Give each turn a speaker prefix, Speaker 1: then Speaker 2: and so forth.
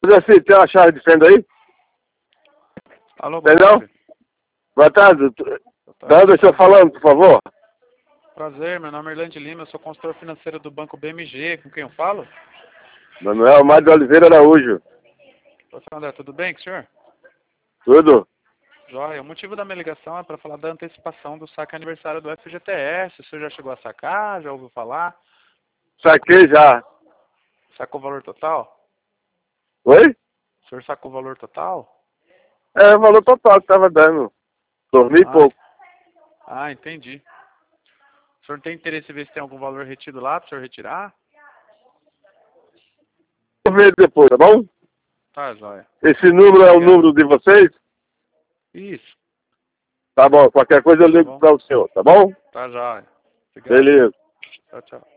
Speaker 1: Assim, tem uma chave de fenda aí?
Speaker 2: Alô, boa
Speaker 1: Entendeu?
Speaker 2: tarde.
Speaker 1: Boa tarde.
Speaker 2: Boa
Speaker 1: Da
Speaker 2: tarde.
Speaker 1: onde eu estou falando, por favor?
Speaker 2: Prazer, meu nome é Irlande Lima, eu sou consultor financeiro do Banco BMG. Com quem eu falo?
Speaker 1: Manuel Mário de Oliveira Araújo.
Speaker 2: Ô, senhor André, tudo bem com o senhor?
Speaker 1: Tudo?
Speaker 2: Joia. O motivo da minha ligação é para falar da antecipação do saque aniversário do FGTS. O senhor já chegou a sacar? Já ouviu falar?
Speaker 1: Saquei já.
Speaker 2: Sacou o valor total?
Speaker 1: Oi?
Speaker 2: O senhor sacou o valor total?
Speaker 1: É o valor total que estava dando. Dormi
Speaker 2: Ah,
Speaker 1: pouco.
Speaker 2: entendi. O senhor tem interesse em ver se tem algum valor retido lá para o senhor retirar?
Speaker 1: Vou ver depois, tá bom?
Speaker 2: Tá, joia.
Speaker 1: Esse número é o
Speaker 2: Obrigado.
Speaker 1: número de vocês?
Speaker 2: Isso.
Speaker 1: Tá bom, qualquer coisa eu
Speaker 2: Tá
Speaker 1: ligo
Speaker 2: bom.
Speaker 1: para o senhor, tá bom?
Speaker 2: Tá, joia. Obrigado.
Speaker 1: Beleza.
Speaker 2: Tchau, tchau.